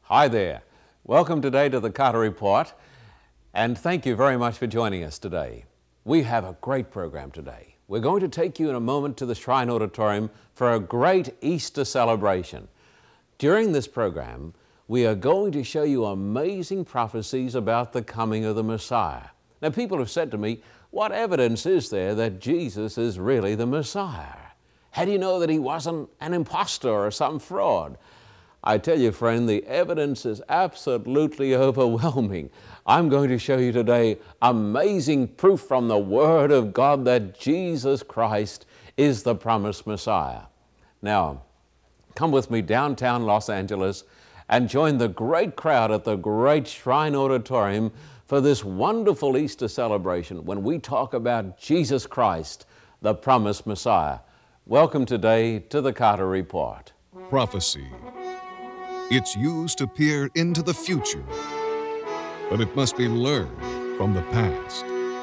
Hi there. Welcome today to the Carter Report, and thank you very much for joining us today. We have a great program today. We're going to take you in a moment to the Shrine Auditorium for a great Easter celebration. During this program, we are going to show you amazing prophecies about the coming of the Messiah. Now, people have said to me, what evidence is there that Jesus is really the Messiah? How do you know that he wasn't an impostor or some fraud? I tell you, friend, the evidence is absolutely overwhelming. I'm going to show you today amazing proof from the Word of God that Jesus Christ is the promised Messiah. Now, come with me downtown Los Angeles and join the great crowd at the great Shrine Auditorium for this wonderful Easter celebration when we talk about Jesus Christ, the promised Messiah. Welcome today to the Carter Report. Prophecy. It's used to peer into the future, but it must be learned from the past.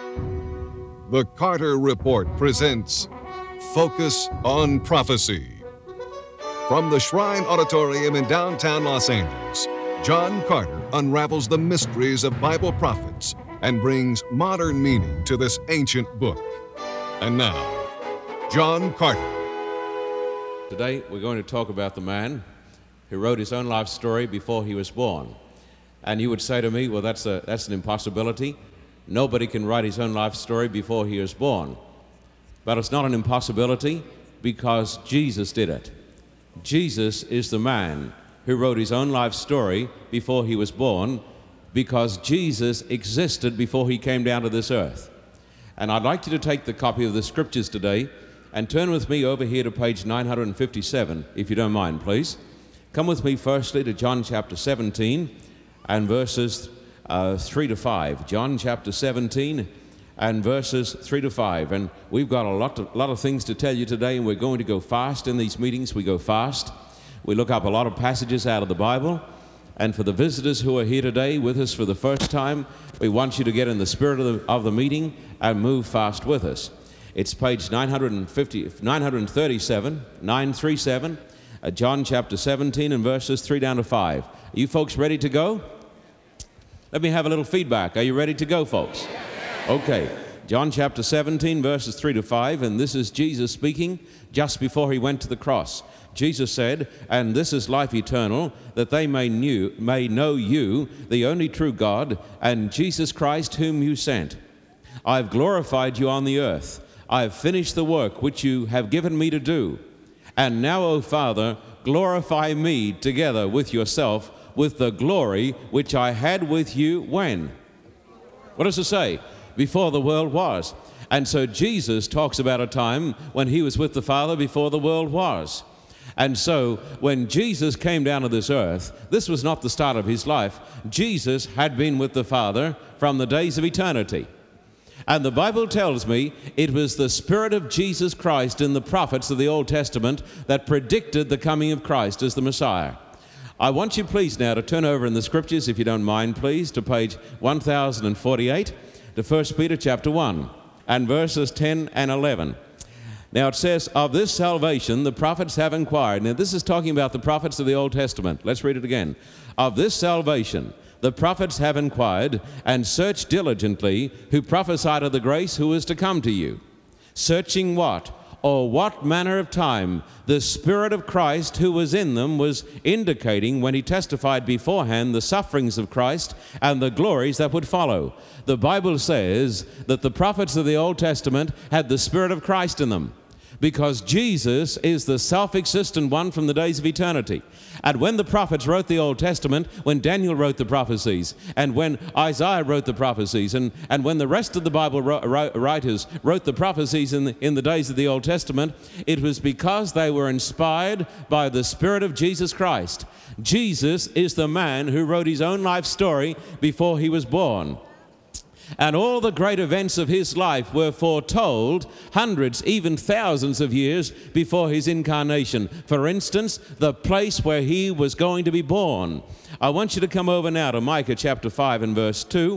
The Carter Report presents Focus on Prophecy. From the Shrine Auditorium in downtown Los Angeles, John Carter unravels the mysteries of Bible prophets and brings modern meaning to this ancient book. And now, John Carter. Today, we're going to talk about the man who wrote his own life story before he was born. And you would say to me, well, that's an impossibility. Nobody can write his own life story before he was born. But it's not an impossibility because Jesus did it. Jesus is the man who wrote his own life story before he was born because Jesus existed before he came down to this earth. And I'd like you to take the copy of the scriptures today and turn with me over here to page 957, if you don't mind, please. Come with me firstly to John chapter 17 and verses 3 to 5. John chapter 17 and verses 3 to 5. And we've got a lot of things to tell you today, and we're going to go fast in these meetings. We go fast. We look up a lot of passages out of the Bible. And for the visitors who are here today with us for the first time, we want you to get in the spirit of the meeting and move fast with us. It's page 937, John chapter 17 and verses 3 down to 5. Are you folks ready to go? Let me have a little feedback. Are you ready to go, folks? Okay. John chapter 17 verses 3 to 5, and this is Jesus speaking just before he went to the cross. Jesus said, "And this is life eternal, that they may know you, the only true God, and Jesus Christ whom you sent. I have glorified you on the earth. I have finished the work which you have given me to do. And now, O Father, glorify me together with yourself with the glory which I had with you when?" What does it say? Before the world was. And so Jesus talks about a time when he was with the Father before the world was. And so when Jesus came down to this earth, this was not the start of his life. Jesus had been with the Father from the days of eternity. And the Bible tells me it was the Spirit of Jesus Christ in the prophets of the Old Testament that predicted the coming of Christ as the Messiah. I want you please now to turn over in the scriptures, if you don't mind, please, to page 1048, to 1 Peter chapter 1, and verses 10 and 11. Now it says, "Of this salvation the prophets have inquired." Now this is talking about the prophets of the Old Testament. Let's read it again. "Of this salvation the prophets have inquired and searched diligently, who prophesied of the grace who is to come to you. Searching what? Or what manner of time the Spirit of Christ who was in them was indicating when he testified beforehand the sufferings of Christ and the glories that would follow." The Bible says that the prophets of the Old Testament had the Spirit of Christ in them, because Jesus is the self-existent one from the days of eternity. And when the prophets wrote the Old Testament, when Daniel wrote the prophecies, and when Isaiah wrote the prophecies, and when the rest of the Bible writers wrote the prophecies in the days of the Old Testament, it was because they were inspired by the Spirit of Jesus Christ. Jesus is the man who wrote his own life story before he was born. And all the great events of his life were foretold hundreds, even thousands of years before his incarnation. For instance, the place where he was going to be born. I want you to come over now to Micah chapter 5 and verse 2.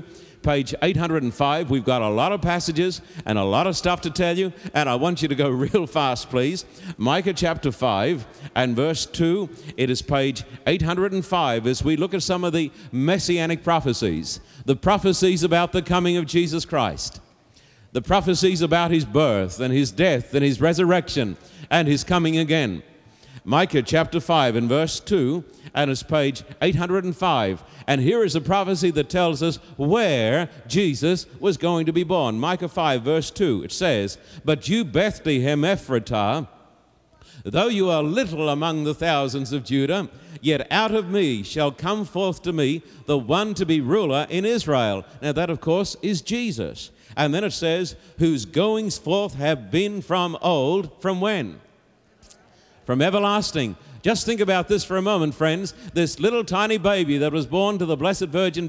page 805. We've got a lot of passages and a lot of stuff to tell you, and I want you to go real fast, please. Micah chapter 5 and verse 2. It is page 805 as we look at some of the messianic prophecies, the prophecies about the coming of Jesus Christ, the prophecies about his birth and his death and his resurrection and his coming again. Micah chapter 5 and verse 2, and it's page 805. And here is a prophecy that tells us where Jesus was going to be born. Micah 5 verse 2, it says, "But you, Bethlehem Ephratah, though you are little among the thousands of Judah, yet out of me shall come forth to me the one to be ruler in Israel." Now that, of course, is Jesus. And then it says, "whose goings forth have been from old." From when? From everlasting. Just think about this for a moment, friends. This little tiny baby that was born to the Blessed Virgin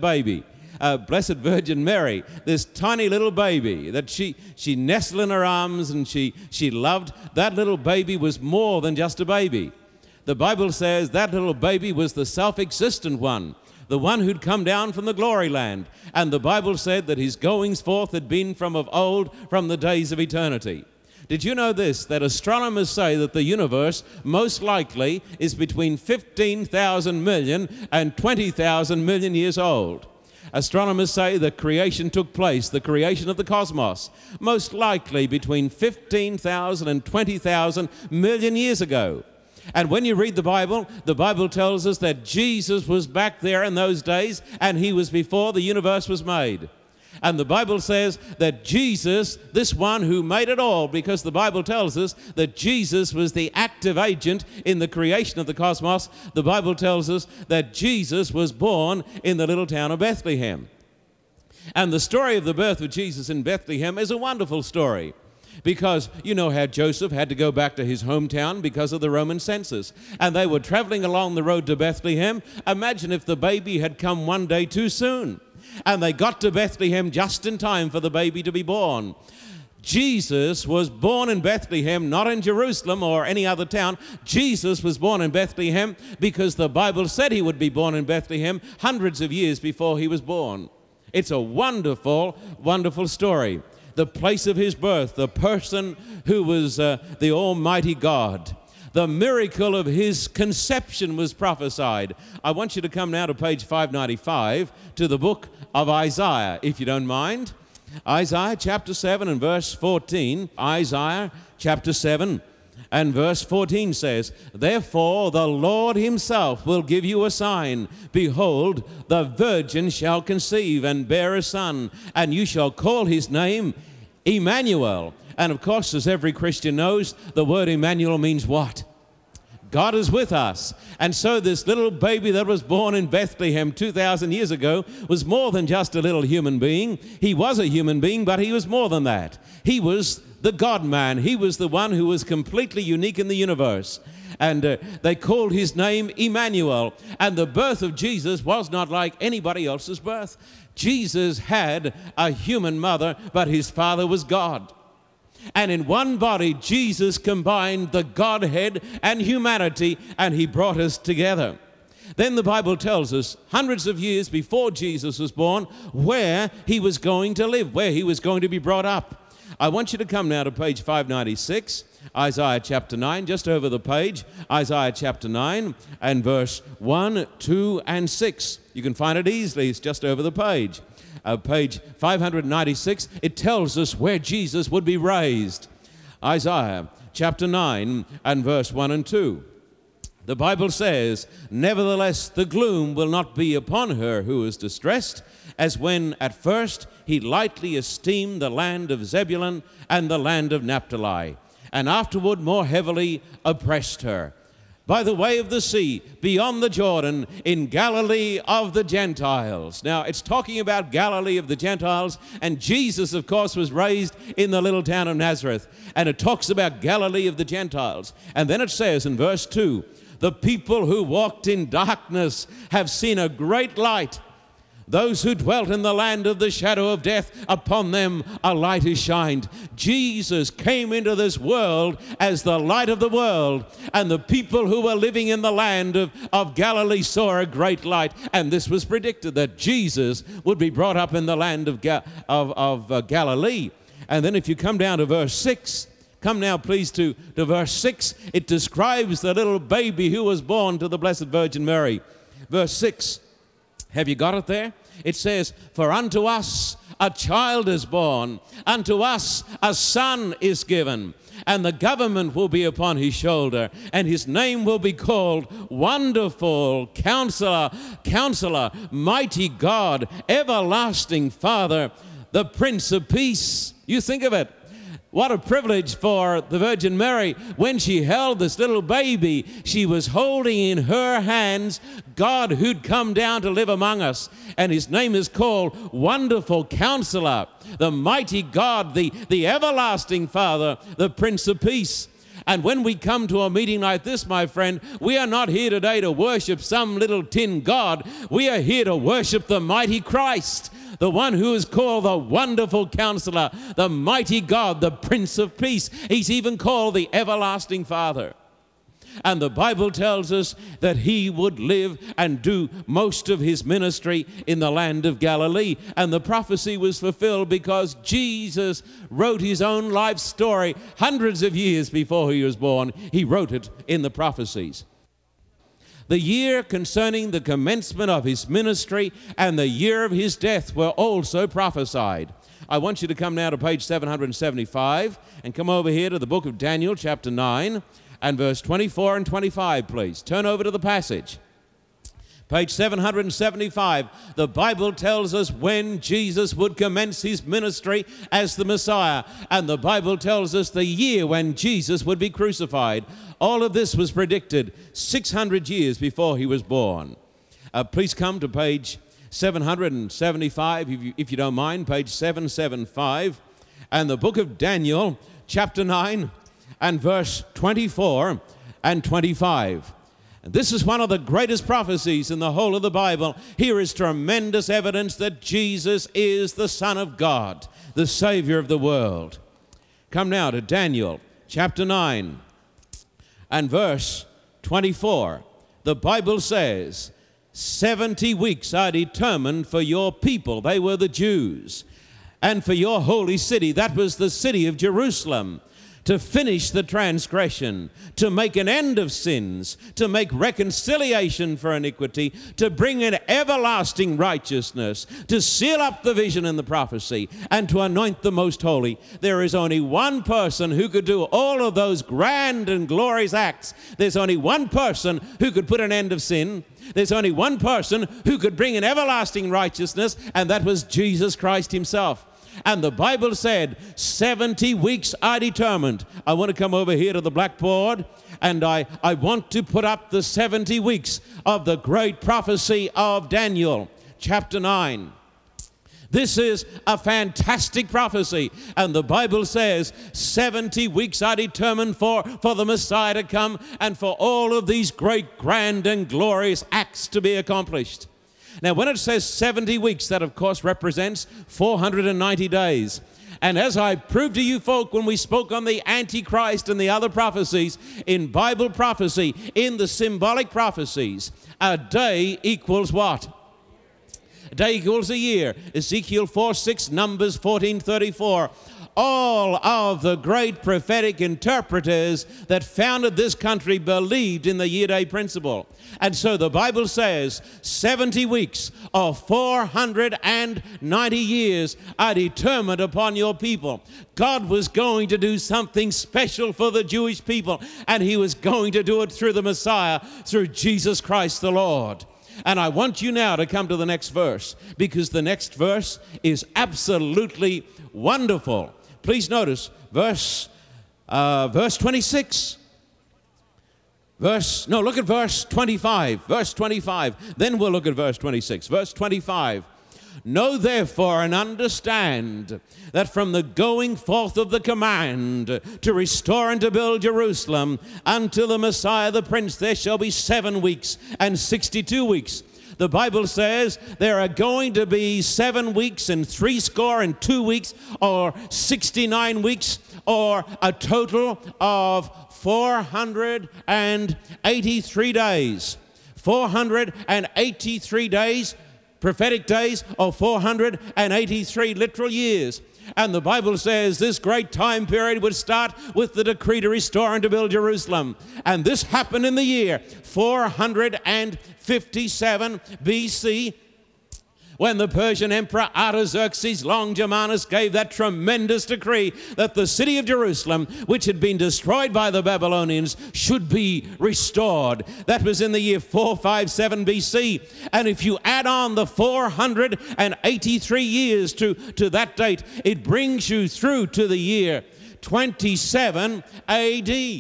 Mary, this tiny little baby that she nestled in her arms and she loved, that little baby was more than just a baby. The Bible says that little baby was the self-existent one, the one who'd come down from the glory land. And the Bible said that his goings forth had been from of old, from the days of eternity. Did you know this, that astronomers say that the universe most likely is between 15,000 million and 20,000 million years old? Astronomers say that creation took place, the creation of the cosmos, most likely between 15,000 and 20,000 million years ago. And when you read the Bible tells us that Jesus was back there in those days, and he was before the universe was made. And the Bible says that Jesus, this one who made it all, because the Bible tells us that Jesus was the active agent in the creation of the cosmos, the Bible tells us that Jesus was born in the little town of Bethlehem. And the story of the birth of Jesus in Bethlehem is a wonderful story, because you know how Joseph had to go back to his hometown because of the Roman census. And they were traveling along the road to Bethlehem. Imagine if the baby had come one day too soon. And they got to Bethlehem just in time for the baby to be born. Jesus was born in Bethlehem, not in Jerusalem or any other town. Jesus was born in Bethlehem because the Bible said he would be born in Bethlehem hundreds of years before he was born. It's a wonderful, wonderful story. The place of his birth, the person who was the Almighty God. The miracle of his conception was prophesied. I want you to come now to page 595 to the book of Isaiah, if you don't mind. Isaiah chapter 7 and verse 14. Isaiah chapter 7 and verse 14 says, "Therefore the Lord himself will give you a sign. Behold, the virgin shall conceive and bear a son, and you shall call his name Emmanuel." And of course, as every Christian knows, the word Emmanuel means what? God is with us. And so this little baby that was born in Bethlehem 2,000 years ago was more than just a little human being. He was a human being, but he was more than that. He was the God-man. He was the one who was completely unique in the universe. And they called his name Emmanuel. And the birth of Jesus was not like anybody else's birth. Jesus had a human mother, but his father was God. And in one body, Jesus combined the Godhead and humanity, and he brought us together. Then the Bible tells us, hundreds of years before Jesus was born, where he was going to live, where he was going to be brought up. I want you to come now to page 596, Isaiah chapter 9, just over the page, Isaiah chapter 9 and verse 1, 2, and 6. You can find it easily, it's just over the page. Page 596, it tells us where Jesus would be raised. Isaiah chapter 9 and verse 1 and 2. The Bible says, "Nevertheless, the gloom will not be upon her who is distressed, as when at first he lightly esteemed the land of Zebulun and the land of Naphtali, and afterward more heavily oppressed her. By the way of the sea, beyond the Jordan, in Galilee of the Gentiles." Now, it's talking about Galilee of the Gentiles, and Jesus, of course, was raised in the little town of Nazareth. And it talks about Galilee of the Gentiles. And then it says in verse 2, "The people who walked in darkness have seen a great light." Those who dwelt in the land of the shadow of death, upon them a light is shined. Jesus came into this world as the light of the world, and the people who were living in the land of Galilee saw a great light. And this was predicted, that Jesus would be brought up in the land of Galilee. And then if you come down to verse 6, come now please to verse 6, it describes the little baby who was born to the Blessed Virgin Mary. Verse 6. Have you got it there? It says, "For unto us a child is born, unto us a son is given, and the government will be upon his shoulder, and his name will be called Wonderful Counselor, Counselor, Mighty God, Everlasting Father, the Prince of Peace." You think of it. What a privilege for the Virgin Mary. When she held this little baby, she was holding in her hands God who'd come down to live among us. And his name is called Wonderful Counselor, the Mighty God, the Everlasting Father, the Prince of Peace. And when we come to a meeting like this, my friend, we are not here today to worship some little tin God. We are here to worship the mighty Christ, the one who is called the Wonderful Counselor, the Mighty God, the Prince of Peace. He's even called the Everlasting Father. And the Bible tells us that he would live and do most of his ministry in the land of Galilee. And the prophecy was fulfilled because Jesus wrote his own life story hundreds of years before he was born. He wrote it in the prophecies. The year concerning the commencement of his ministry and the year of his death were also prophesied. I want you to come now to page 775 and come over here to the book of Daniel, chapter 9, and verse 24 and 25, please. Turn over to the passage. Page 775, the Bible tells us when Jesus would commence his ministry as the Messiah. And the Bible tells us the year when Jesus would be crucified. All of this was predicted 600 years before he was born. Please come to page 775, if you don't mind, page 775. And the book of Daniel, chapter 9, and verse 24 and 25. This is one of the greatest prophecies in the whole of the Bible. Here is tremendous evidence that Jesus is the Son of God, the Savior of the world. Come now to Daniel chapter 9 and verse 24. The Bible says, 70 weeks are determined for your people, they were the Jews, and for your holy city, that was the city of Jerusalem, to finish the transgression, to make an end of sins, to make reconciliation for iniquity, to bring in everlasting righteousness, to seal up the vision and the prophecy, and to anoint the most holy. There is only one person who could do all of those grand and glorious acts. There's only one person who could put an end of sin. There's only one person who could bring in everlasting righteousness, and that was Jesus Christ himself. And the Bible said 70 weeks are determined. I want to come over here to the blackboard, and I want to put up the 70 weeks of the great prophecy of Daniel, chapter 9. This is a fantastic prophecy, and the Bible says 70 weeks are determined for the Messiah to come and for all of these great, grand, and glorious acts to be accomplished. Now, when it says 70 weeks, that of course represents 490 days. And as I proved to you folk when we spoke on the Antichrist and the other prophecies, in Bible prophecy, in the symbolic prophecies, a day equals what? A day equals a year. Ezekiel 4:6, Numbers 14:34. All of the great prophetic interpreters that founded this country believed in the year-day principle. And so the Bible says 70 weeks or 490 years are determined upon your people. God was going to do something special for the Jewish people, and he was going to do it through the Messiah, through Jesus Christ the Lord. And I want you now to come to the next verse, because the next verse is absolutely wonderful. Please notice verse 26. Look at verse 25. Verse 25. Then we'll look at verse 26. Verse 25. Know therefore and understand that from the going forth of the command to restore and to build Jerusalem until the Messiah the Prince, there shall be 7 weeks and 62 weeks. The Bible says there are going to be 7 weeks and 62 weeks, or 69 weeks, or a total of 483 days. 483 days, prophetic days, or 483 literal years. And the Bible says this great time period would start with the decree to restore and to build Jerusalem. And this happened in the year 457 BC, when the Persian Emperor Artaxerxes Longimanus gave that tremendous decree that the city of Jerusalem, which had been destroyed by the Babylonians, should be restored. That was in the year 457 BC. And if you add on the 483 years to that date, it brings you through to the year 27 AD.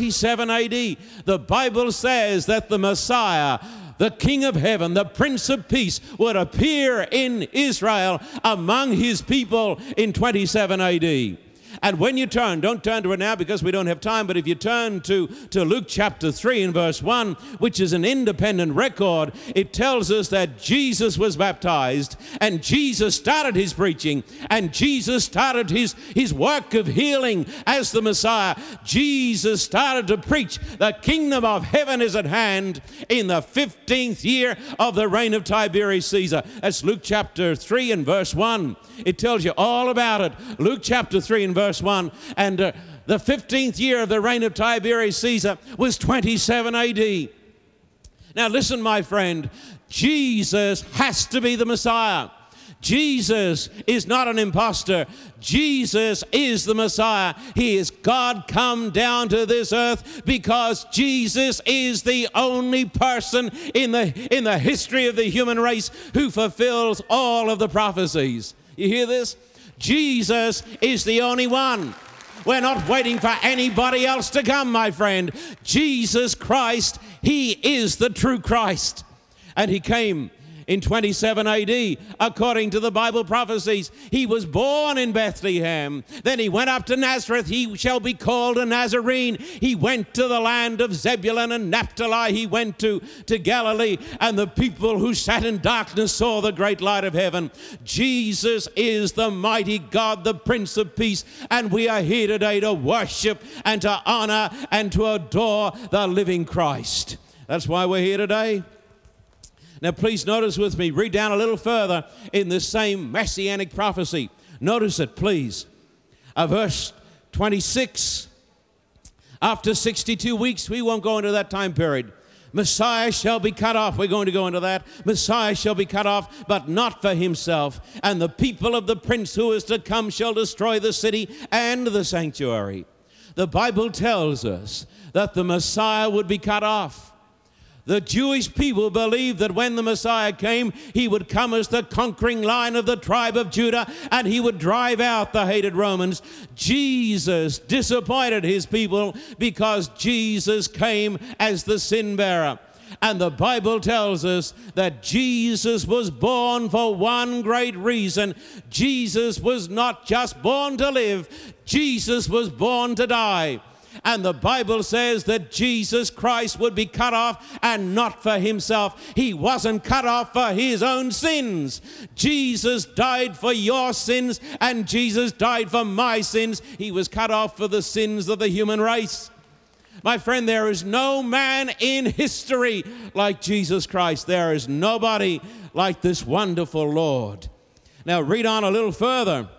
27 AD. The Bible says that the Messiah, the King of Heaven, the Prince of Peace, would appear in Israel among his people in 27 AD. And when you turn, don't turn to it now because we don't have time, but if you turn to Luke chapter 3 and verse 1, which is an independent record, it tells us that Jesus was baptized, and Jesus started his preaching, and Jesus started his work of healing as the Messiah. Jesus started to preach the kingdom of heaven is at hand in the 15th year of the reign of Tiberius Caesar. That's Luke chapter 3 and verse 1. It tells you all about it. Luke chapter 3 and verse 1. And the 15th year of the reign of Tiberius Caesar was 27 AD. Now listen, my friend, Jesus has to be the Messiah. Jesus is not an imposter. Jesus is the Messiah. He is God come down to this earth because Jesus is the only person in the history of the human race who fulfills all of the prophecies. You hear this? Jesus is the only one. We're not waiting for anybody else to come, my friend. Jesus Christ, he is the true Christ. And he came in 27 AD, according to the Bible prophecies. He was born in Bethlehem. Then he went up to Nazareth. He shall be called a Nazarene. He went to the land of Zebulun and Naphtali. He went to Galilee, and the people who sat in darkness saw the great light of heaven. Jesus is the mighty God, the Prince of Peace, and we are here today to worship and to honor and to adore the living Christ. That's why we're here today. Now, please notice with me, read down a little further in this same messianic prophecy. Notice it, please. Verse 26. After 62 weeks, we won't go into that time period. Messiah shall be cut off. We're going to go into that. Messiah shall be cut off, but not for himself. And the people of the prince who is to come shall destroy the city and the sanctuary. The Bible tells us that the Messiah would be cut off. The Jewish people believed that when the Messiah came, he would come as the conquering Lion of the tribe of Judah, and he would drive out the hated Romans. Jesus disappointed his people because Jesus came as the sin bearer. And the Bible tells us that Jesus was born for one great reason. Jesus was not just born to live, Jesus was born to die. And the Bible says that Jesus Christ would be cut off, and not for himself. He wasn't cut off for his own sins. Jesus died for your sins, and Jesus died for my sins. He was cut off for the sins of the human race. My friend, there is no man in history like Jesus Christ. There is nobody like this wonderful Lord. Now read on a little further.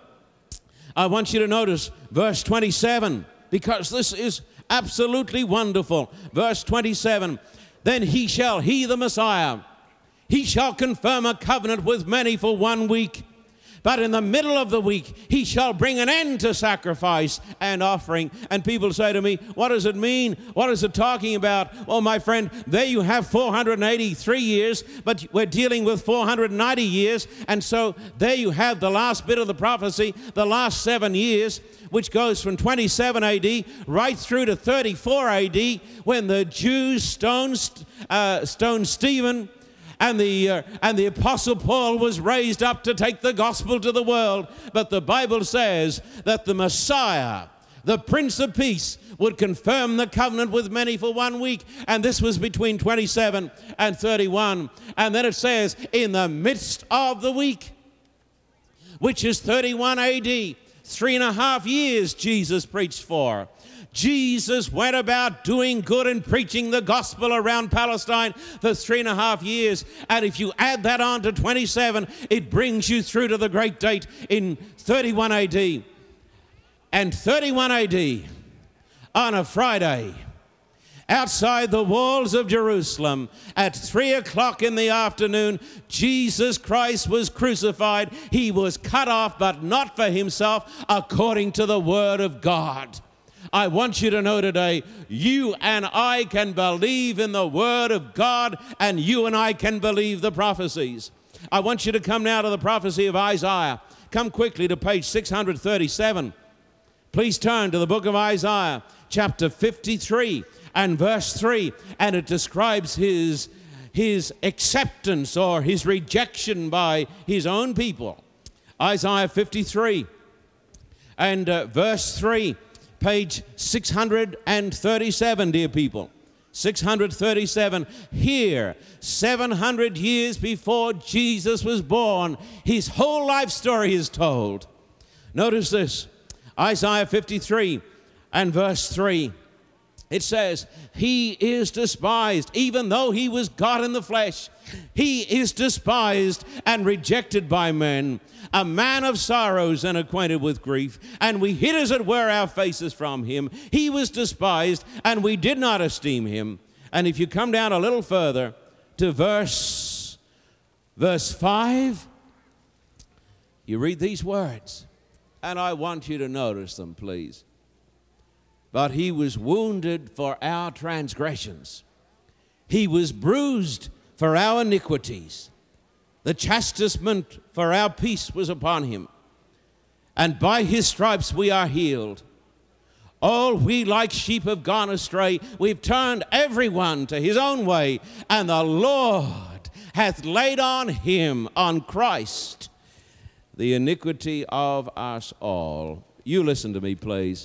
I want you to notice verse 27. Because this is absolutely wonderful. Verse 27, then he, the Messiah, he shall confirm a covenant with many for 1 week. But in the middle of the week, he shall bring an end to sacrifice and offering. And people say to me, what does it mean? What is it talking about? Well, my friend, there you have 483 years, but we're dealing with 490 years. And so there you have the last bit of the prophecy, the last 7 years, which goes from 27 AD right through to 34 AD, when the Jews stoned Stephen, and the Apostle Paul was raised up to take the gospel to the world. But the Bible says that the Messiah The Prince of Peace would confirm the covenant with many for 1 week, and this was between 27 and 31. And then it says, in the midst of the week, which is 31 AD, 3.5 years Jesus preached for. Jesus went about doing good and preaching the gospel around Palestine for 3.5 years. And if you add that on to 27, it brings you through to the great date in 31 AD. And 31 AD, on a Friday, outside the walls of Jerusalem, at 3 o'clock in the afternoon, Jesus Christ was crucified. He was cut off, but not for himself, according to the Word of God. I want you to know today, you and I can believe in the Word of God, and you and I can believe the prophecies. I want you to come now to the prophecy of Isaiah. Come quickly to page 637. Please turn to the book of Isaiah, chapter 53 and verse 3, and it describes his acceptance or his rejection by his own people. Isaiah 53 and verse 3, page 637, dear people. 637, here, 700 years before Jesus was born, his whole life story is told. Notice this. Isaiah 53 and verse 3, it says, he is despised, even though he was God in the flesh. He is despised and rejected by men, a man of sorrows and acquainted with grief, and we hid as it were our faces from him. He was despised, and we did not esteem him. And if you come down a little further to verse 5, you read these words. And I want you to notice them, please. But he was wounded for our transgressions. He was bruised for our iniquities. The chastisement for our peace was upon him. And by his stripes we are healed. All we like sheep have gone astray. We've turned everyone to his own way. And the Lord hath laid on him, on Christ, the iniquity of us all. You listen to me, please.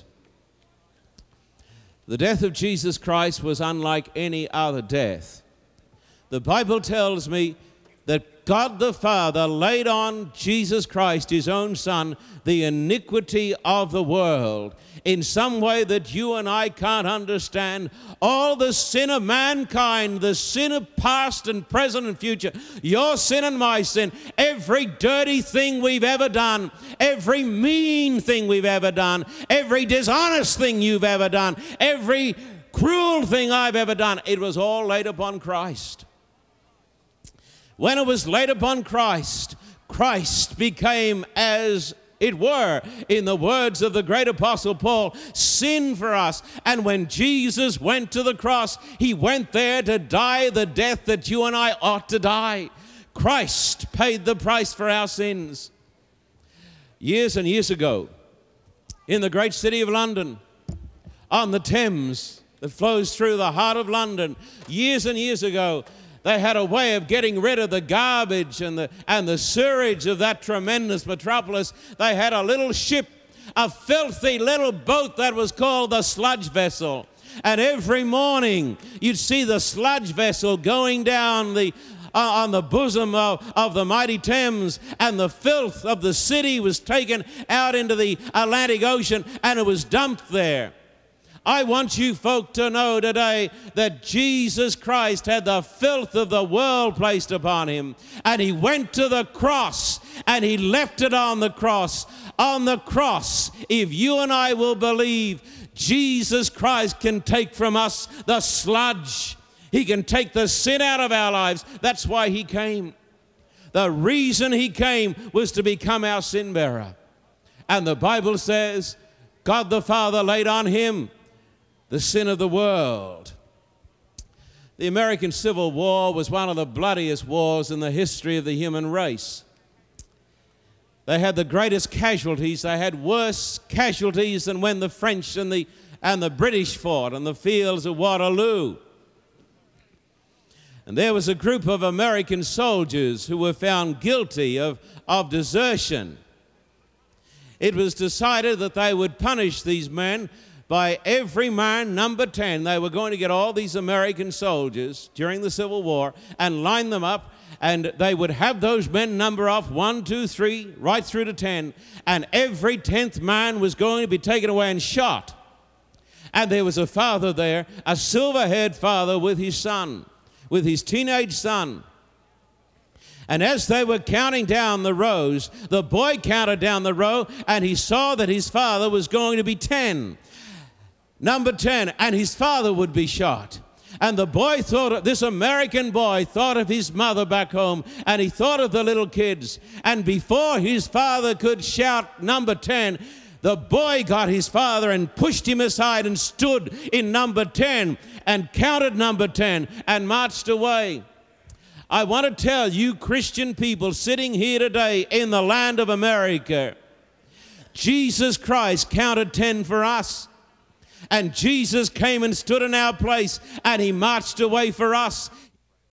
The death of Jesus Christ was unlike any other death. The Bible tells me that God the Father laid on Jesus Christ, his own Son, the iniquity of the world in some way that you and I can't understand. All the sin of mankind, the sin of past and present and future, your sin and my sin, every dirty thing we've ever done, every mean thing we've ever done, every dishonest thing you've ever done, every cruel thing I've ever done, it was all laid upon Christ. When it was laid upon Christ, Christ became, as it were, in the words of the great apostle Paul, sin for us. And when Jesus went to the cross, he went there to die the death that you and I ought to die. Christ paid the price for our sins. Years and years ago, in the great city of London, on the Thames that flows through the heart of London, years and years ago, they had a way of getting rid of the garbage and the sewage of that tremendous metropolis. They had a little ship, a filthy little boat that was called the sludge vessel. And every morning you'd see the sludge vessel going down on the bosom of the mighty Thames, and the filth of the city was taken out into the Atlantic Ocean, and it was dumped there. I want you folk to know today that Jesus Christ had the filth of the world placed upon him, and he went to the cross and he left it on the cross. On the cross, if you and I will believe, Jesus Christ can take from us the sludge. He can take the sin out of our lives. That's why he came. The reason he came was to become our sin bearer. And the Bible says God the Father laid on him the sin of the world. The American Civil War was one of the bloodiest wars in the history of the human race. They had the greatest casualties. They had worse casualties than when the French and the British fought on the fields of Waterloo. And there was a group of American soldiers who were found guilty of desertion. it was decided that they would punish these men by every man, number 10. They were going to get all these American soldiers during the Civil War and line them up, and they would have those men number off 1, 2, 3, right through to 10, and every 10th man was going to be taken away and shot. And there was a father there, a silver-haired father with his son, with his teenage son. And as they were counting down the rows, the boy counted down the row, and he saw that his father was going to be 10. Number 10, and his father would be shot. And the boy thought, this American boy thought of his mother back home, and he thought of the little kids. And before his father could shout number 10, the boy got his father and pushed him aside and stood in number 10 and counted number 10 and marched away. I want to tell you Christian people sitting here today in the land of America, Jesus Christ counted 10 for us. And Jesus came and stood in our place, and he marched away for us.